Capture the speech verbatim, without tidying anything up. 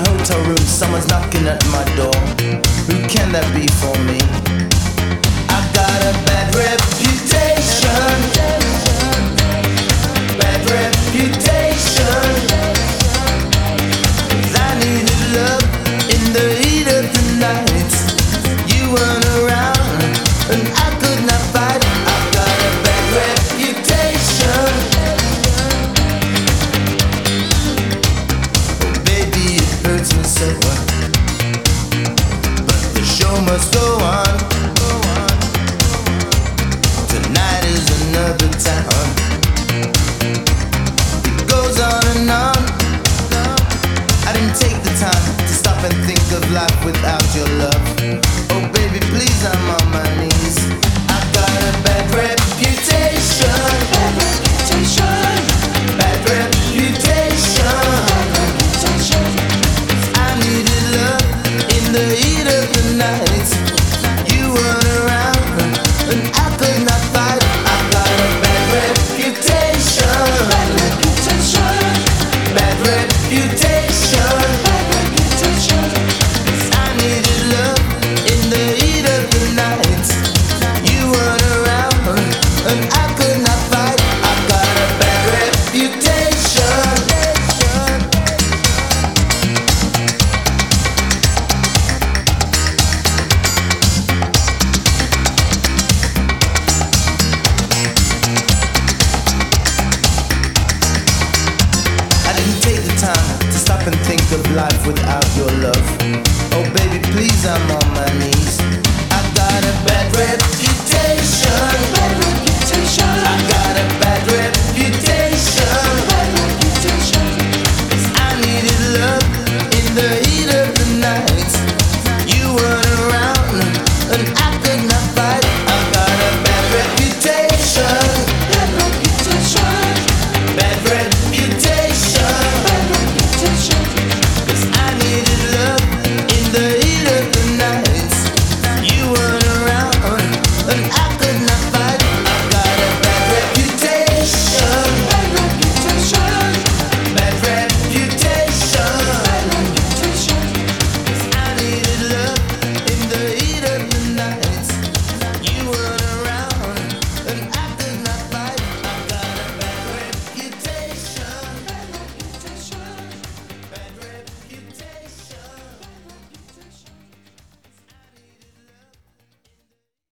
hotel room, someone's knocking at my door. Who can that be for me? I got a bad reputation. Bad reputation. 'Cause I needed love in the heat of the night. You weren't around and I could not fight. I got a bad reputation. Oh baby, it hurts me so. But the show must go on. Tonight is another time. It goes on and on. I didn't take the time to stop and think of life without your love. Oh baby, please, I'm on my knees. I got a bad reputation. Bad reputation. Bad reputation. I needed love in the heat of the night. You weren't around and I could not fight. I got a bad reputation. Bad reputation. Bad reputation. Bad reputation. I needed love in the heat of the night. You weren't around and I could not fight. I got a bad reputation. I didn't take the time to stop and think of life without your love. Oh baby, please, I'm on my knees. I got a bad reputation.